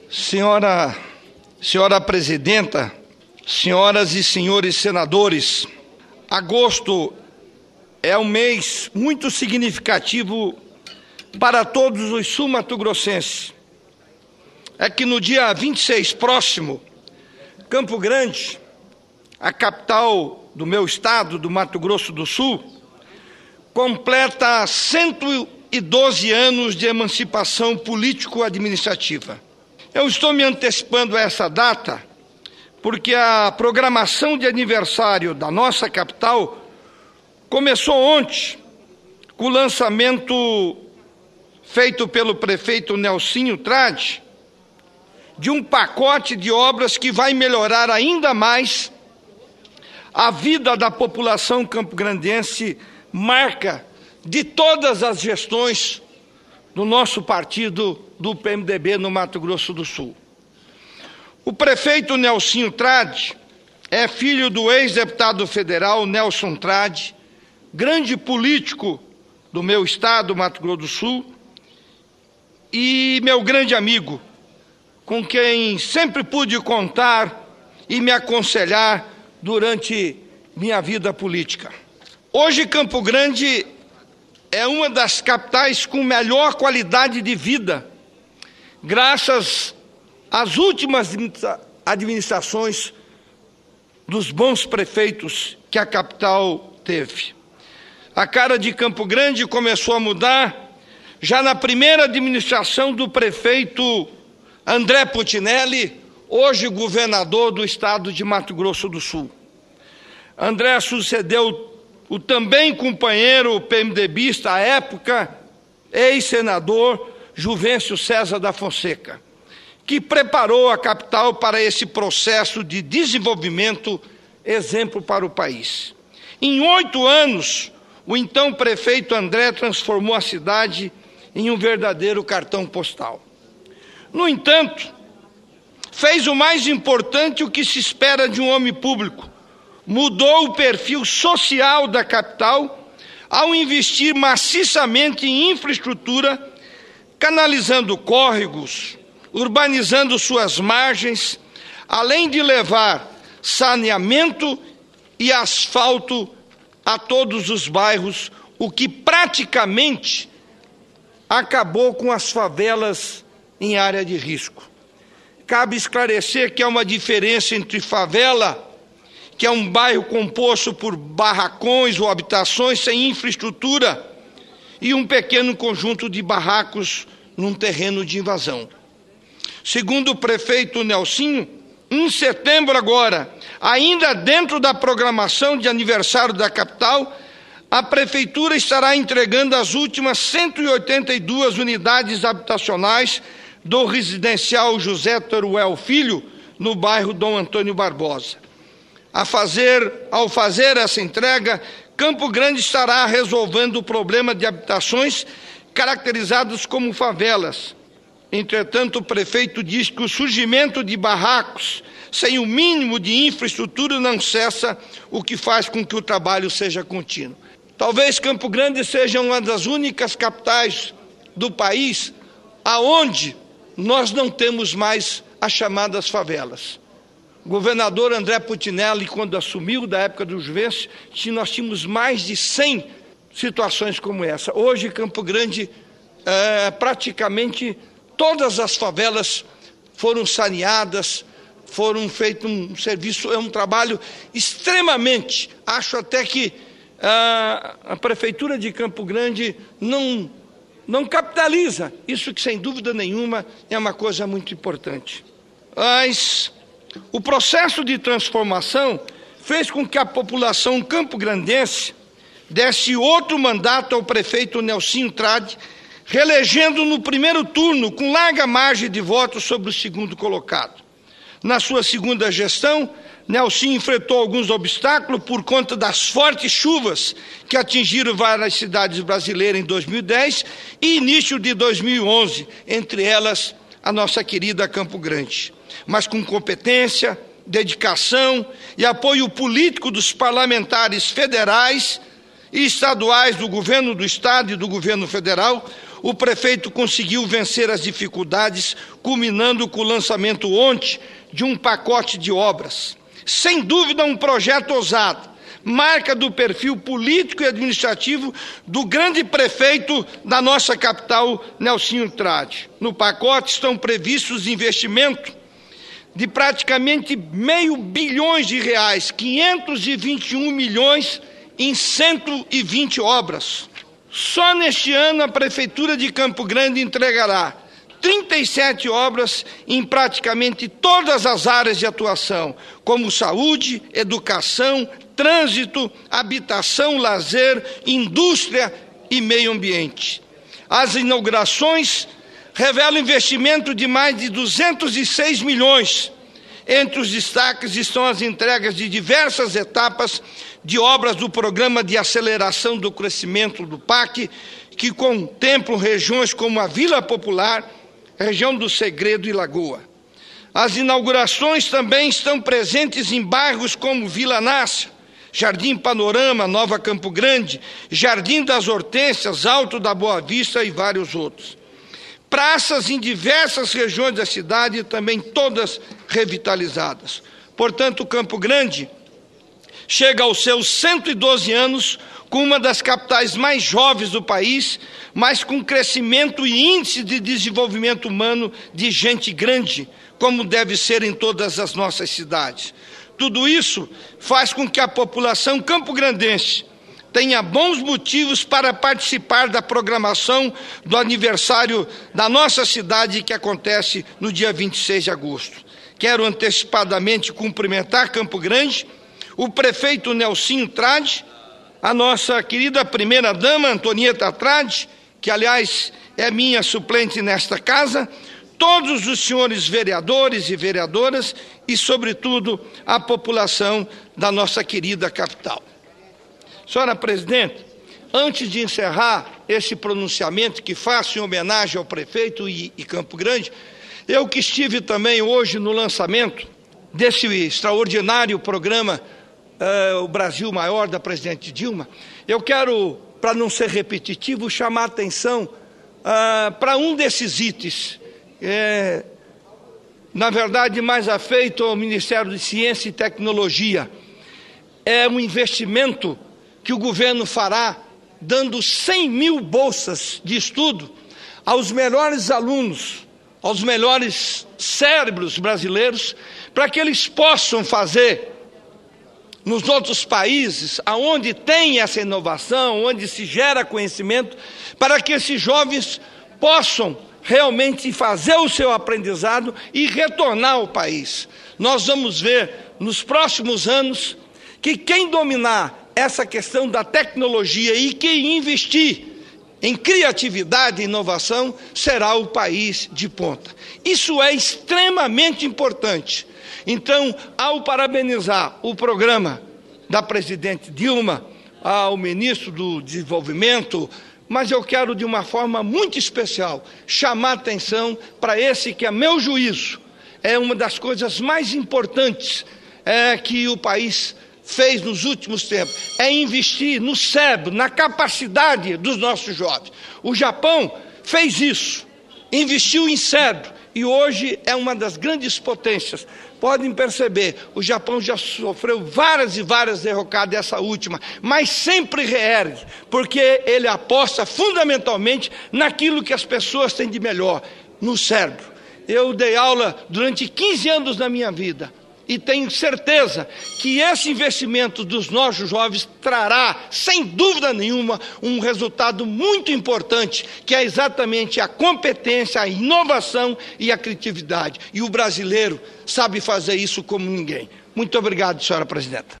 Senhora Presidenta, senhoras e senhores senadores, agosto é um mês muito significativo para todos os sul-mato-grossenses. É que no dia 26 próximo, Campo Grande, a capital do meu estado, do Mato Grosso do Sul, completa 112 anos de emancipação político-administrativa. Eu estou me antecipando a essa data porque a programação de aniversário da nossa capital começou ontem, com o lançamento feito pelo prefeito Nelsinho Trade, de um pacote de obras que vai melhorar ainda mais a vida da população campograndense, marca de todas as gestões do nosso partido, do PMDB no Mato Grosso do Sul. O prefeito Nelsinho Trade é filho do ex-deputado federal Nelson Trade, grande político do meu estado, Mato Grosso do Sul, e meu grande amigo, com quem sempre pude contar e me aconselhar durante minha vida política. Hoje, Campo Grande é uma das capitais com melhor qualidade de vida, graças às últimas administrações dos bons prefeitos que a capital teve. A cara de Campo Grande começou a mudar já na primeira administração do prefeito André Putinelli, hoje governador do estado de Mato Grosso do Sul. André sucedeu o também companheiro PMDBista à época, ex-senador Juvencio César da Fonseca, que preparou a capital para esse processo de desenvolvimento, exemplo para o país. Em 8 anos, o então prefeito André transformou a cidade em um verdadeiro cartão postal. No entanto, fez o mais importante, o que se espera de um homem público: mudou o perfil social da capital ao investir maciçamente em infraestrutura, canalizando córregos, urbanizando suas margens, além de levar saneamento e asfalto a todos os bairros, o que praticamente acabou com as favelas em área de risco. Cabe esclarecer que há uma diferença entre favela, que é um bairro composto por barracões ou habitações sem infraestrutura, e um pequeno conjunto de barracos num terreno de invasão. Segundo o prefeito Nelsinho, em setembro agora, ainda dentro da programação de aniversário da capital, a prefeitura estará entregando as últimas 182 unidades habitacionais do residencial José Teruel Filho, no bairro Dom Antônio Barbosa. Ao fazer essa entrega, Campo Grande estará resolvendo o problema de habitações caracterizadas como favelas. Entretanto, o prefeito diz que o surgimento de barracos sem o mínimo de infraestrutura não cessa, o que faz com que o trabalho seja contínuo. Talvez Campo Grande seja uma das únicas capitais do país aonde nós não temos mais as chamadas favelas. O governador André Putinelli, quando assumiu, da época do Juvencio, nós tínhamos mais de 100 situações como essa. Hoje, Campo Grande, praticamente todas as favelas foram saneadas, foram feito um serviço, é um trabalho extremamente, acho até que a Prefeitura de Campo Grande não capitaliza isso, que sem dúvida nenhuma é uma coisa muito importante. Mas o processo de transformação fez com que a população campograndense desse outro mandato ao prefeito Nelsinho Trade, reelegendo no primeiro turno com larga margem de votos sobre o segundo colocado. Na sua segunda gestão, Nelsinho enfrentou alguns obstáculos por conta das fortes chuvas que atingiram várias cidades brasileiras em 2010 e início de 2011, entre elas a nossa querida Campo Grande. Mas com competência, dedicação e apoio político dos parlamentares federais e estaduais do governo do estado e do governo federal, o prefeito conseguiu vencer as dificuldades, culminando com o lançamento ontem de um pacote de obras. Sem dúvida, um projeto ousado, marca do perfil político e administrativo do grande prefeito da nossa capital, Nelsinho Trade. No pacote estão previstos investimentos de praticamente R$500 milhões, 521 milhões em 120 obras. Só neste ano a Prefeitura de Campo Grande entregará 37 obras em praticamente todas as áreas de atuação, como saúde, educação, trânsito, habitação, lazer, indústria e meio ambiente. As inaugurações revelam investimento de mais de 206 milhões. Entre os destaques estão as entregas de diversas etapas de obras do Programa de Aceleração do Crescimento do PAC, que contemplam regiões como a Vila Popular, região do Segredo e Lagoa. As inaugurações também estão presentes em bairros como Vila Nácia, Jardim Panorama, Nova Campo Grande, Jardim das Hortênsias, Alto da Boa Vista e vários outros. Praças em diversas regiões da cidade, também todas revitalizadas. Portanto, Campo Grande chega aos seus 112 anos com uma das capitais mais jovens do país, mas com crescimento e índice de desenvolvimento humano de gente grande, como deve ser em todas as nossas cidades. Tudo isso faz com que a população campograndense tenha bons motivos para participar da programação do aniversário da nossa cidade, que acontece no dia 26 de agosto. Quero antecipadamente cumprimentar Campo Grande, o prefeito Nelsinho Trade, a nossa querida primeira-dama Antonieta Trade, que, aliás, é minha suplente nesta casa, todos os senhores vereadores e vereadoras e, sobretudo, a população da nossa querida capital. Senhora Presidente, antes de encerrar esse pronunciamento que faço em homenagem ao prefeito e Campo Grande, eu que estive também hoje no lançamento desse extraordinário programa O Brasil Maior, da presidente Dilma, eu quero, para não ser repetitivo, chamar a atenção para um desses itens, na verdade mais afeito ao Ministério de Ciência e Tecnologia. É um investimento que o governo fará, dando 100 mil bolsas de estudo aos melhores alunos, aos melhores cérebros brasileiros, para que eles possam fazer nos outros países, aonde tem essa inovação, onde se gera conhecimento, para que esses jovens possam realmente fazer o seu aprendizado e retornar ao país. Nós vamos ver nos próximos anos que quem dominar essa questão da tecnologia e quem investir em criatividade e inovação será o país de ponta. Isso é extremamente importante. Então, ao parabenizar o programa da presidente Dilma, ao ministro do Desenvolvimento, mas eu quero, de uma forma muito especial, chamar a atenção para esse que, a meu juízo, é uma das coisas mais importantes que o país fez nos últimos tempos, é investir no cérebro, na capacidade dos nossos jovens. O Japão fez isso, investiu em cérebro, e hoje é uma das grandes potências. Podem perceber, o Japão já sofreu várias e várias derrocadas, essa última, mas sempre reergue, porque ele aposta fundamentalmente naquilo que as pessoas têm de melhor, no cérebro. Eu dei aula durante 15 anos da minha vida, e tenho certeza que esse investimento dos nossos jovens trará, sem dúvida nenhuma, um resultado muito importante, que é exatamente a competência, a inovação e a criatividade. E o brasileiro sabe fazer isso como ninguém. Muito obrigado, senhora presidenta.